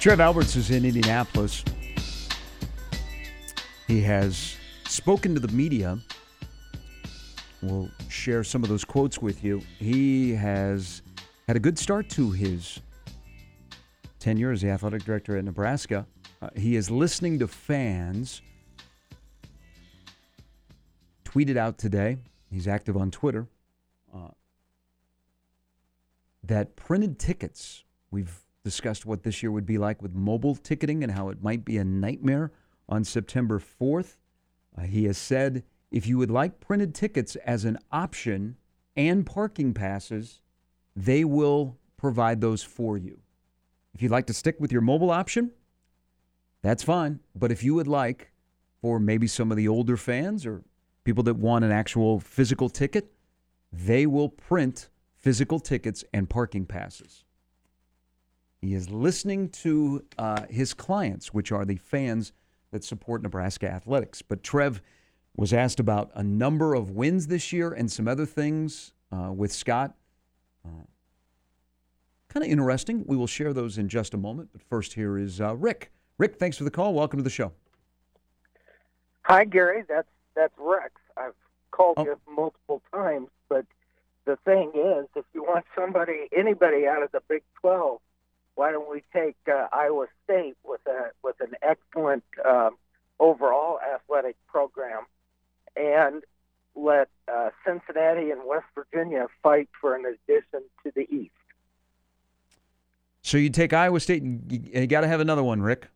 Trev Alberts is in Indianapolis. He has spoken to the media. We'll share some of those quotes with you. He has had a good start to his tenure as the athletic director at Nebraska. He is listening to fans. Tweeted out today, he's active on Twitter, that printed tickets, we've discussed what this year would be like with mobile ticketing and how it might be a nightmare on September 4th. He has said, if you would like printed tickets as an option and parking passes, they will provide those for you. If you'd like to stick with your mobile option, that's fine. But if you would like, for maybe some of the older fans or people that want an actual physical ticket, they will print physical tickets and parking passes. He is listening to his clients, which are the fans that support Nebraska athletics. But Trev was asked about a number of wins this year and some other things with Scott. Kind of interesting. We will share those in just a moment. But first, here is Rick. Rick, thanks for the call. Welcome to the show. Hi, Gary. That's Rex. I've called you multiple times, but the thing is, if you want anybody out of the Big 12, why don't we take Iowa State with an excellent overall athletic program, and let Cincinnati and West Virginia fight for an addition to the East. So you take Iowa State, and you got to have another one, Rick.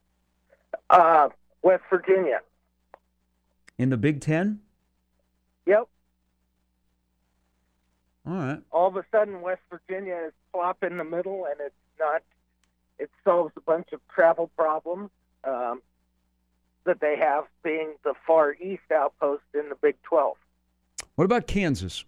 West Virginia. In the Big Ten? Yep. All right. All of a sudden, West Virginia is plop in the middle, and it solves a bunch of travel problems that they have, being the far east outpost in the Big 12. What about Kansas?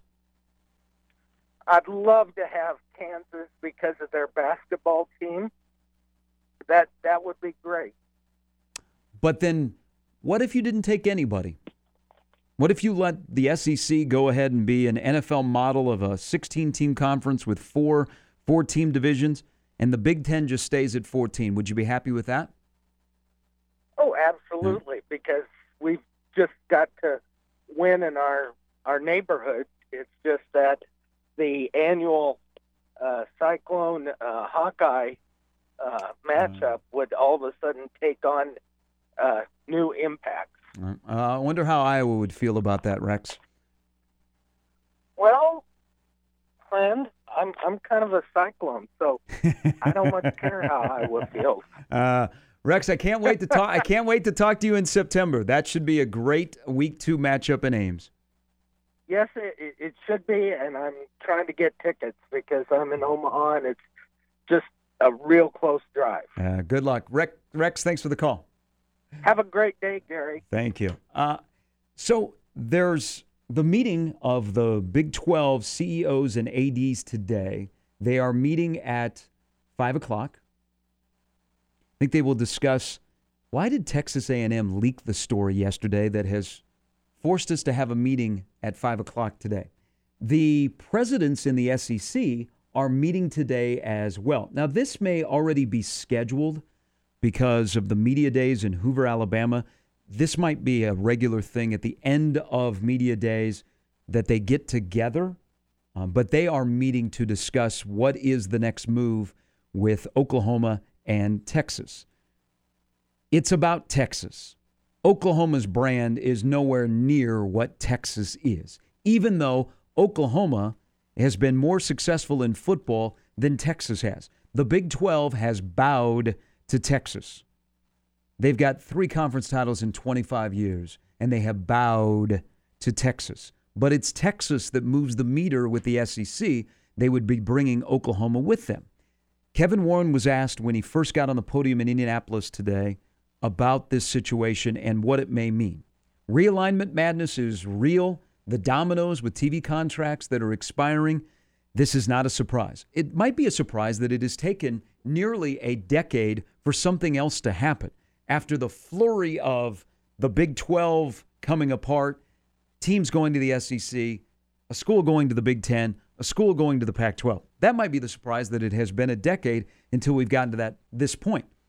I'd love to have Kansas because of their basketball team. That would be great. But then, what if you didn't take anybody? What if you let the SEC go ahead and be an NFL model of a 16-team conference with four-team divisions, and the Big Ten just stays at 14? Would you be happy with that? Oh, absolutely, because we've just got to win in our neighborhood. It's just that the annual Cyclone Hawkeye matchup would all of a sudden take on new impacts. I wonder how Iowa would feel about that, Rex. Well, friend, I'm kind of a Cyclone, so I don't much care how Iowa feels. Rex, I can't wait to talk. I can't wait to talk to you in September. That should be a great Week 2 matchup in Ames. Yes, it should be, and I'm trying to get tickets because I'm in Omaha, and it's just a real close drive. Good luck. Rex, thanks for the call. Have a great day, Gary. Thank you. So there's the meeting of the Big 12 CEOs and ADs today. They are meeting at 5 o'clock. I think they will discuss, why did Texas A&M leak the story yesterday that has forced us to have a meeting at 5 o'clock today? The presidents in the SEC are meeting today as well. Now, this may already be scheduled because of the media days in Hoover, Alabama. This might be a regular thing at the end of media days that they get together, but they are meeting to discuss what is the next move with Oklahoma and Texas. It's about Texas. Oklahoma's brand is nowhere near what Texas is, even though Oklahoma has been more successful in football than Texas has. The Big 12 has bowed to Texas. They've got 3 conference titles in 25 years, and they have bowed to Texas. But it's Texas that moves the meter with the SEC. They would be bringing Oklahoma with them. Kevin Warren was asked when he first got on the podium in Indianapolis today about this situation and what it may mean. Realignment madness is real. The dominoes with TV contracts that are expiring, this is not a surprise. It might be a surprise that it has taken nearly a decade for something else to happen. After the flurry of the Big 12 coming apart, teams going to the SEC, a school going to the Big 10, a school going to the Pac-12. That might be the surprise that it has been a decade until we've gotten to this point.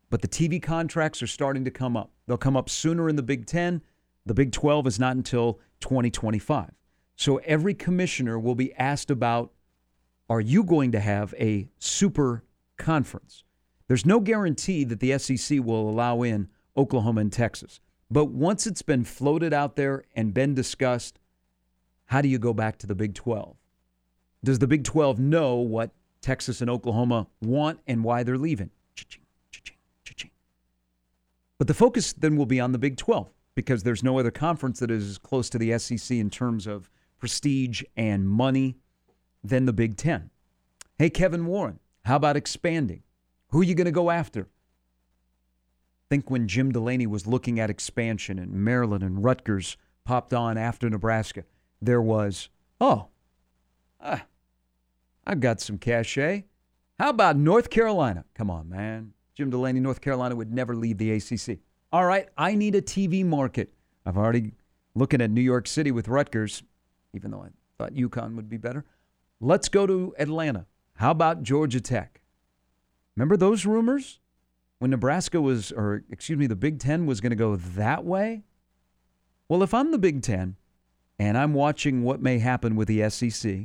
But the TV contracts are starting to come up. They'll come up sooner in the Big Ten. The Big 12 is not until 2025. So every commissioner will be asked about, are you going to have a super conference? There's no guarantee that the SEC will allow in Oklahoma and Texas. But once it's been floated out there and been discussed, how do you go back to the Big 12? Does the Big 12 know what Texas and Oklahoma want and why they're leaving? Cha-ching, cha-ching, cha-ching. But the focus then will be on the Big 12 because there's no other conference that is as close to the SEC in terms of prestige and money than the Big 10. Hey, Kevin Warren, how about expanding? Who are you going to go after? Think when Jim Delaney was looking at expansion and Maryland and Rutgers popped on after Nebraska, there was, I've got some cachet. How about North Carolina? Come on, man. Jim Delaney, North Carolina would never leave the ACC. All right, I need a TV market. I've already looking at New York City with Rutgers, even though I thought UConn would be better. Let's go to Atlanta. How about Georgia Tech? Remember those rumors? When Nebraska was, the Big Ten was going to go that way? Well, if I'm the Big Ten and I'm watching what may happen with the SEC,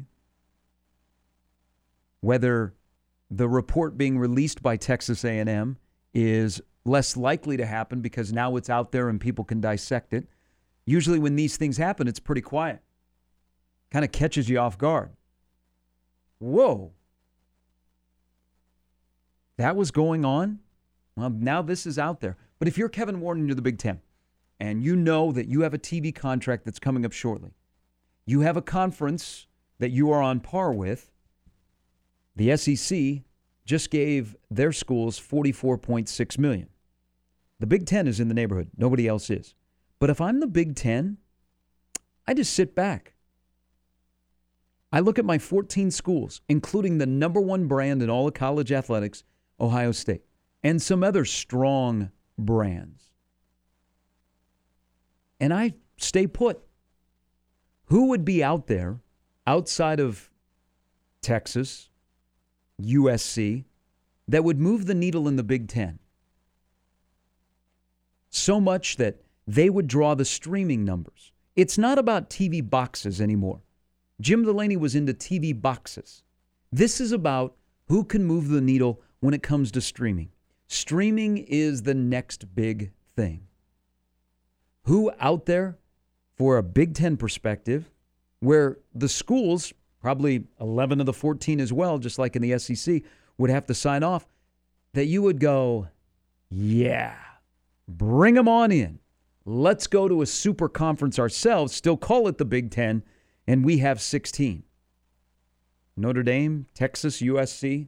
whether the report being released by Texas A&M is less likely to happen because now it's out there and people can dissect it. Usually when these things happen, it's pretty quiet. Kind of catches you off guard. Whoa. That was going on? Well, now this is out there. But if you're Kevin Warren and you're the Big Ten, and you know that you have a TV contract that's coming up shortly, you have a conference that you are on par with, the SEC just gave their schools $44.6 million. The Big Ten is in the neighborhood. Nobody else is. But if I'm the Big Ten, I just sit back. I look at my 14 schools, including the number one brand in all of college athletics, Ohio State, and some other strong brands. And I stay put. Who would be out there outside of Texas, USC, that would move the needle in the Big Ten? So much that they would draw the streaming numbers. It's not about TV boxes anymore. Jim Delaney was into TV boxes. This is about who can move the needle when it comes to streaming. Streaming is the next big thing. Who out there, for a Big Ten perspective, where the schools, probably 11 of the 14 as well, just like in the SEC, would have to sign off, that you would go, yeah, bring them on in. Let's go to a super conference ourselves, still call it the Big Ten, and we have 16. Notre Dame, Texas, USC.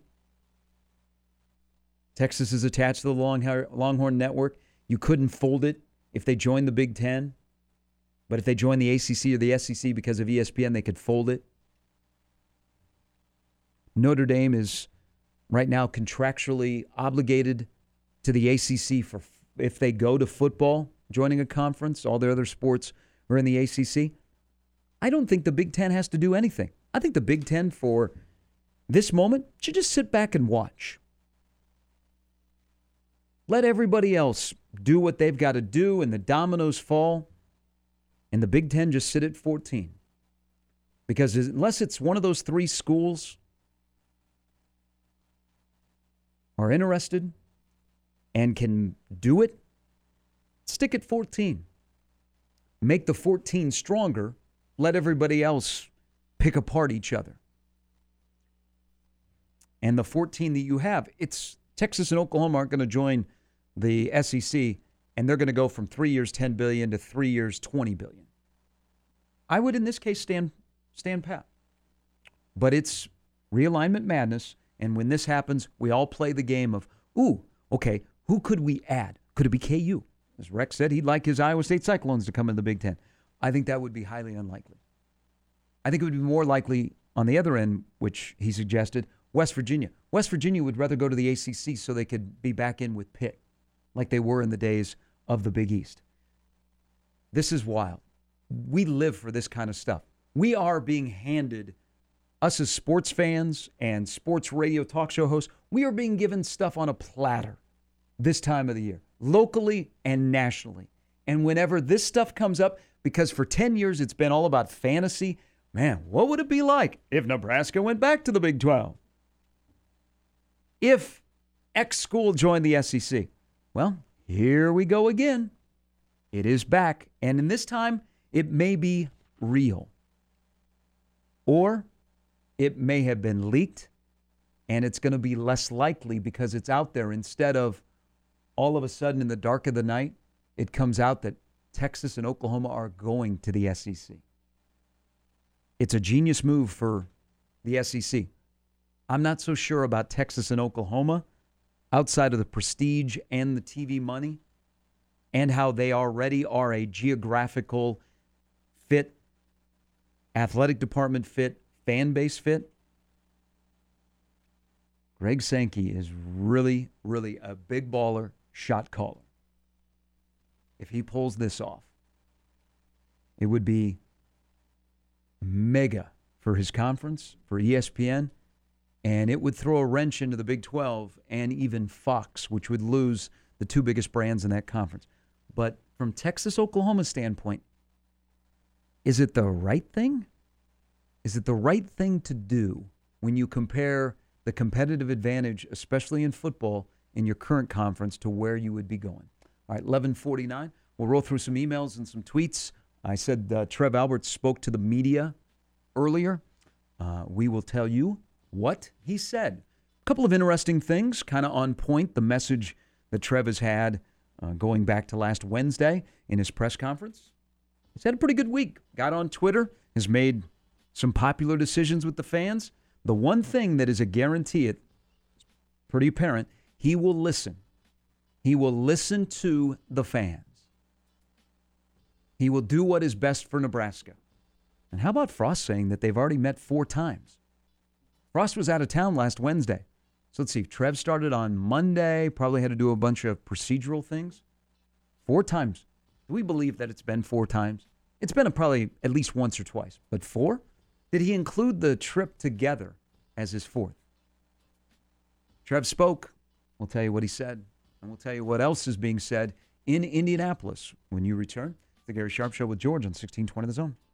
Texas is attached to the Longhorn Network. You couldn't fold it if they joined the Big Ten. But if they joined the ACC or the SEC because of ESPN, they could fold it. Notre Dame is right now contractually obligated to the ACC for if they go to football, joining a conference. All their other sports are in the ACC. I don't think the Big Ten has to do anything. I think the Big Ten for this moment should just sit back and watch. Let everybody else do what they've got to do and the dominoes fall, and the Big Ten just sit at 14. Because unless it's one of those three schools are interested and can do it, stick at 14. Make the 14 stronger. Let everybody else pick apart each other. And the 14 that you have, it's Texas and Oklahoma aren't going to join the SEC, and they're going to go from 3 years, $10 billion to 3 years, $20 billion. I would, in this case, stand pat. But it's realignment madness, and when this happens, we all play the game of, okay, who could we add? Could it be KU? As Rex said, he'd like his Iowa State Cyclones to come in the Big Ten. I think that would be highly unlikely. I think it would be more likely on the other end, which he suggested, West Virginia. West Virginia would rather go to the ACC so they could be back in with Pitt, like they were in the days of the Big East. This is wild. We live for this kind of stuff. We are being handed, us as sports fans and sports radio talk show hosts, we are being given stuff on a platter. this time of the year, locally and nationally. And whenever this stuff comes up, because for 10 years it's been all about fantasy, man, what would it be like if Nebraska went back to the Big 12? If X school joined the SEC? Well, here we go again. It is back. And in this time, it may be real. Or it may have been leaked, and it's going to be less likely because it's out there. Instead of all of a sudden in the dark of the night, it comes out that Texas and Oklahoma are going to the SEC. It's a genius move for the SEC. I'm not so sure about Texas and Oklahoma outside of the prestige and the TV money and how they already are a geographical fit, athletic department fit, fan base fit. Greg Sankey is really, really a big baller shot caller. If he pulls this off, it would be mega for his conference, for ESPN, and it would throw a wrench into the Big 12 and even Fox, which would lose the two biggest brands in that conference. But from Texas-Oklahoma standpoint, is it the right thing? Is it the right thing to do when you compare the competitive advantage, especially in football, in your current conference to where you would be going? All right, 11:49. We'll roll through some emails and some tweets. I said Trev Alberts spoke to the media earlier. We will tell you what he said. A couple of interesting things, kind of on point. The message that Trev has had going back to last Wednesday in his press conference. He's had a pretty good week. Got on Twitter, has made some popular decisions with the fans. The one thing that is a guarantee, it's pretty apparent, he will listen. He will listen to the fans. He will do what is best for Nebraska. And how about Frost saying that they've already met 4 times? Frost was out of town last Wednesday. So let's see. Trev started on Monday, probably had to do a bunch of procedural things. 4 times. Do we believe that it's been 4 times? It's been probably at least once or twice. But 4? Did he include the trip together as his 4th? Trev spoke. We'll tell you what he said. And we'll tell you what else is being said in Indianapolis when you return. The Gary Sharp Show with George on 1620 The Zone.